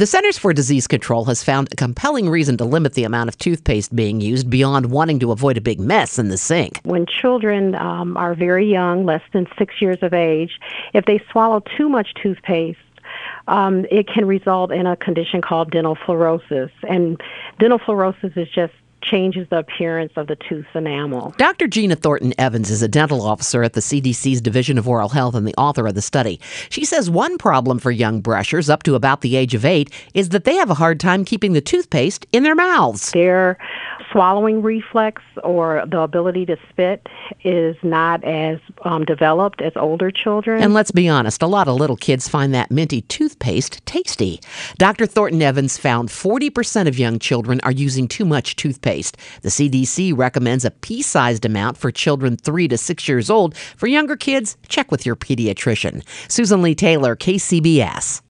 The Centers for Disease Control has found a compelling reason to limit the amount of toothpaste being used beyond wanting to avoid a big mess in the sink. When children are very young, less than 6 years of age, if they swallow too much toothpaste, it can result in a condition called dental fluorosis. And dental fluorosis is just changes the appearance of the tooth enamel. Dr. Gina Thornton Evans is a dental officer at the CDC's Division of Oral Health and the author of the study. She says one problem for young brushers up to about the age of 8 is that they have a hard time keeping the toothpaste in their mouths. Their swallowing reflex or the ability to spit is not as developed as older children. And let's be honest, a lot of little kids find that minty toothpaste tasty. Dr. Thornton Evans found 40% of young children are using too much toothpaste. The CDC recommends a pea-sized amount for children 3 to 6 years old. For younger kids, check with your pediatrician. Susan Lee Taylor, KCBS.